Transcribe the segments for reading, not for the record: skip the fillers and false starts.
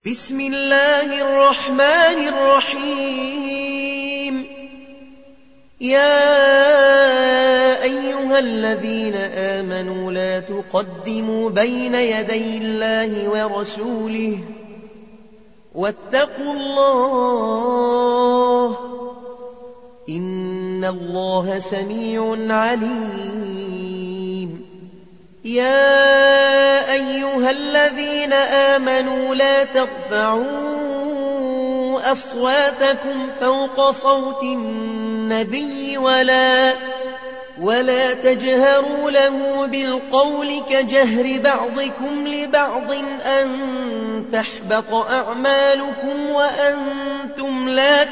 بسم الله الرحمن الرحيم. يا أيها الذين آمنوا لا تقدموا بين يدي الله ورسوله واتقوا الله إن الله سميع عليم. يا أيها الذين آمنوا لا ترفعوا أصواتكم فوق صوت النبي ولا تجهروا له بالقول كجهر بعضكم لبعض أن تحبط أعمالكم وأنتم لا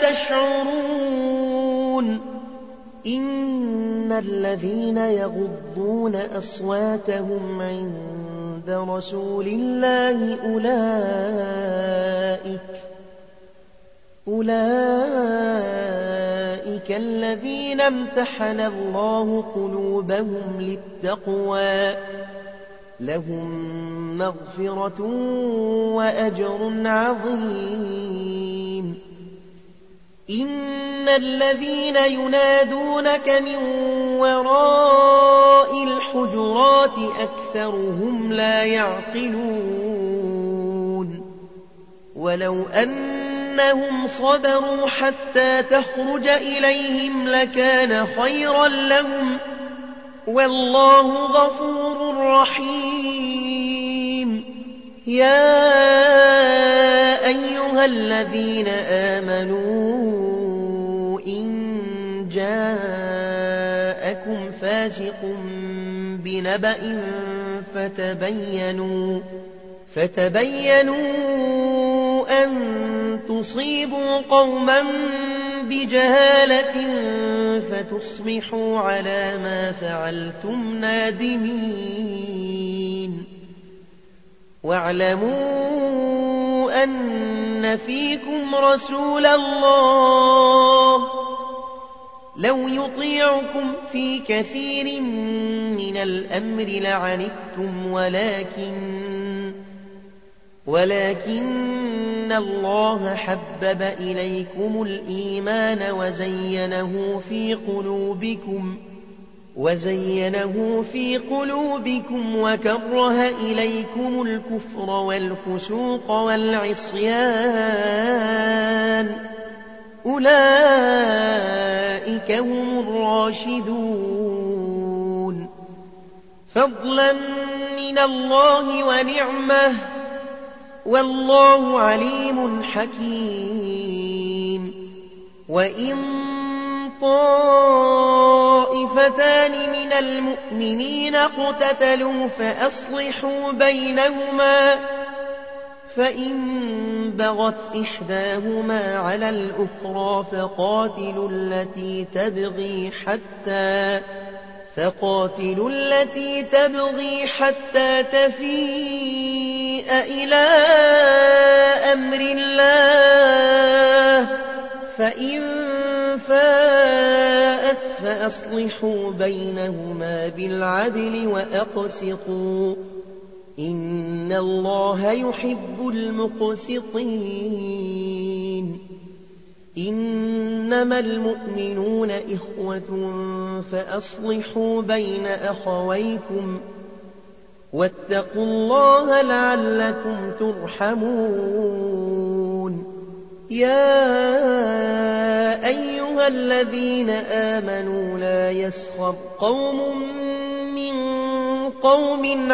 تشعرون. إن الذين يغضون أصواتهم عند رسول الله أولئك الذين امتحن الله قلوبهم للتقوى لهم مغفرة وأجر عظيم. إن الذين ينادونك من وراء الحجرات أكثرهم لا يعقلون. ولو أنهم صبروا حتى تخرج إليهم لكان خيرا لهم والله غفور رحيم. يا أيها الذين آمنوا إن جاءكم فاسق بنبأ فتبينوا أن تصيبوا قوما بجهالة فتصبحوا على ما فعلتم نادمين. واعلموا أن فيكم رسول الله لو يطيعكم في كثير من الأمر لعنتم ولكن الله حبب إليكم الإيمان وزينه في قلوبكم وكره إليكم الكفر والفسوق والعصيان أولئك هم الراشدون فضلا من الله ونعمه والله عليم حكيم. وإن طائفتان من المؤمنين اقتتلوا فأصلحوا بينهما فإن بغت إحداهما على الأخرى فقاتلوا التي تبغي حتى تفيء إلى أمر الله فإن فاءت فأصلحوا بينهما بالعدل وأقسطوا إن الله يحب المقسطين. إنما المؤمنون إخوة فأصلحوا بين أخويكم واتقوا الله لعلكم ترحمون. يا أيها الذين آمنوا لا يسخر قوم من قوم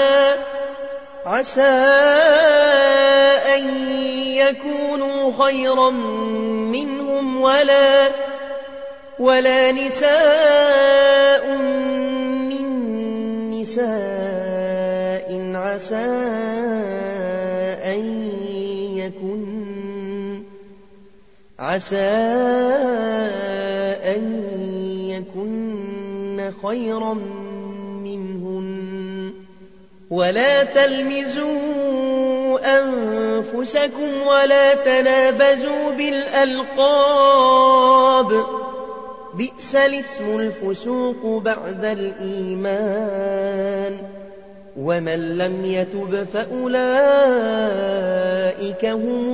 عسى أن يكونوا خيرا منهم ولا نساء من نساء عسى أن يكن خيرا منهن. ولا تلمزوا أنفسكم ولا تنابزوا بالألقاب بئس الاسم الفسوق بعد الإيمان ومن لم يتب فأولئك هم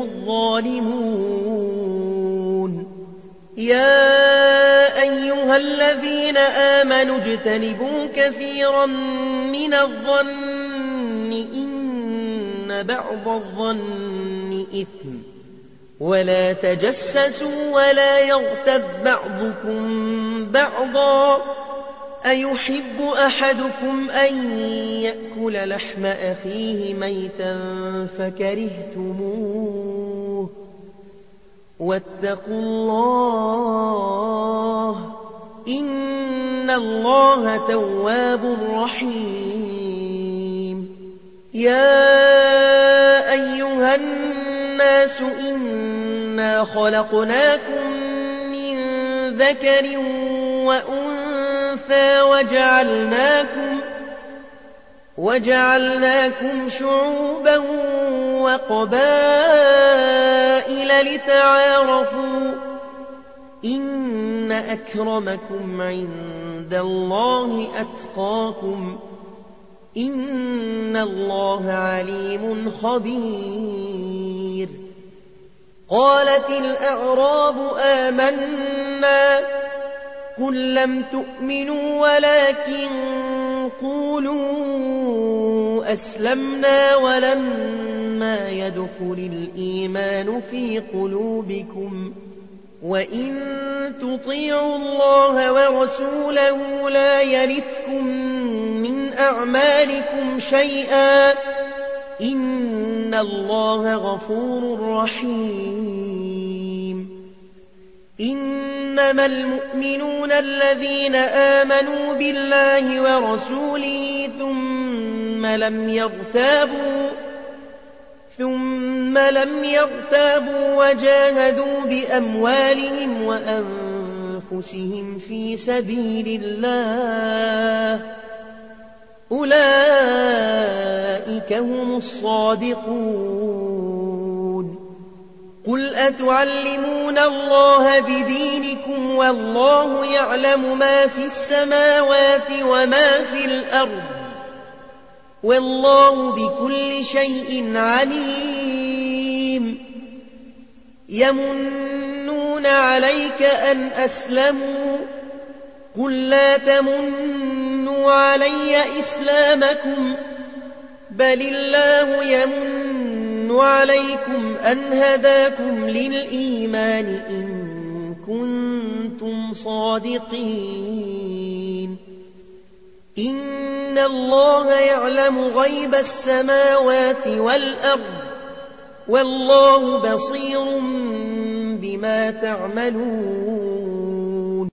الظالمون. يا أيها الذين آمنوا اجتنبوا كثيرا من الظن إن بعض الظن إثم ولا تجسسوا ولا يغتب بعضكم بعضا أيحب أحدكم أن يأكل لحم أخيه ميتا فكرهتموه واتقوا الله إن الله تواب رحيم. يا أيها الناس إنا خلقناكم من ذكر وأنثى وجعلناكم شعوبا وقبائل لتعارفوا إن أكرمكم عند الله أتقاكم إن الله عليم خبير. قالت الأعراب آمنا قل لم تؤمنوا ولكن قولوا أسلمنا ولما يدخل الإيمان في قلوبكم وإن تطيعوا الله ورسوله لا يلتكم من أعمالكم شيئا إن الله غفور رحيم. إنما المؤمنون الذين آمنوا بالله ورسوله ثم لم يرتابوا وجاهدوا بأموالهم وأنفسهم في سبيل الله أولئك هم الصادقون. قل أتعلمون الله بدينكم والله يعلم ما في السماوات وما في الأرض والله بكل شيء عليم. يمنون عليك أن أسلموا قل لا تمنوا علي إسلامكم بل الله يمن عليكم أن هداكم للإيمان إن كنتم صادقين. إن الله يعلم غيب السماوات والأرض والله بصير بما تعملون.